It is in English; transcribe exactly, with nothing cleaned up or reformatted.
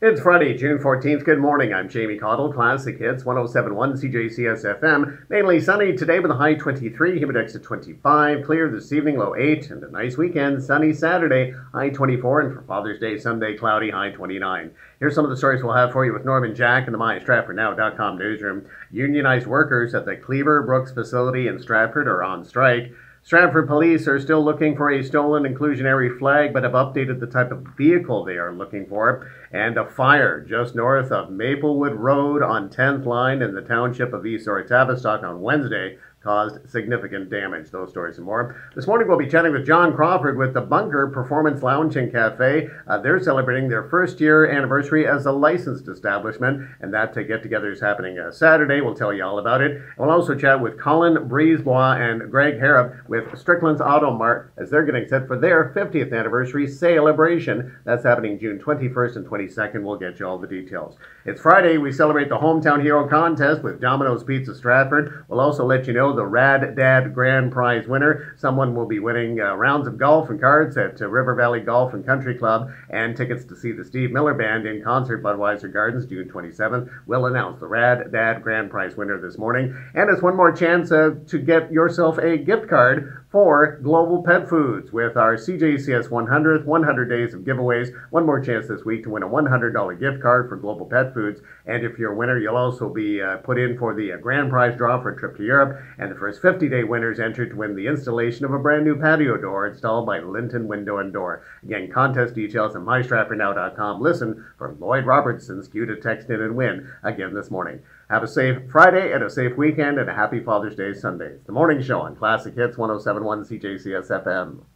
It's Friday, June fourteenth. Good morning. I'm Jamie Cottle, Classic Hits one oh seven point one C J C S F M. Mainly sunny today with a high twenty-three, humidex at twenty-five. Clear this evening, low eight. And a nice weekend, sunny Saturday, high twenty-four. And for Father's Day, Sunday, cloudy, high twenty-nine. Here's some of the stories we'll have for you with Norman Jack in the My Stratford Now dot com newsroom. Unionized workers at the Cleaver Brooks facility in Stratford are on strike. Stratford police are still looking for a stolen inclusionary flag, but have updated the type of vehicle they are looking for. And a fire just north of Maplewood Road on tenth Line in the township of East Tavistock on Wednesday caused significant damage. Those stories and more. This morning we'll be chatting with John Crawford with the Bunker Performance Lounge and Cafe. Uh, they're celebrating their first year anniversary as a licensed establishment, and that uh, get-together is happening uh, Saturday. We'll tell you all about it. And we'll also chat with Colin Brisebois and Greg Harrop with Strickland's Auto Mart as they're getting set for their fiftieth anniversary celebration. That's happening June twenty-first and twenty-second. We'll get you all the details. It's Friday. We celebrate the Hometown Hero contest with Domino's Pizza Stratford. We'll also let you know the Rad Dad Grand Prize winner. Someone will be winning uh, rounds of golf and cards at uh, River Valley Golf and Country Club and tickets to see the Steve Miller Band in concert Budweiser Gardens June twenty-seventh. We'll announce the Rad Dad Grand Prize winner this morning. And it's one more chance uh, to get yourself a gift card for Global Pet Foods with our C J C S one hundredth, one hundred days of giveaways. One more chance this week to win a one hundred dollars gift card for Global Pet Foods. And if you're a winner, you'll also be uh, put in for the uh, grand prize draw for a trip to Europe. And the first fifty-day winners entered to win the installation of a brand new patio door installed by Linton Window and Door. Again, contest details at my stratford now dot com. Listen for Lloyd Robertson's cue to text in and win again this morning. Have a safe Friday and a safe weekend and a happy Father's Day Sunday. It's the morning show on Classic Hits one oh seven point one C J C S F M.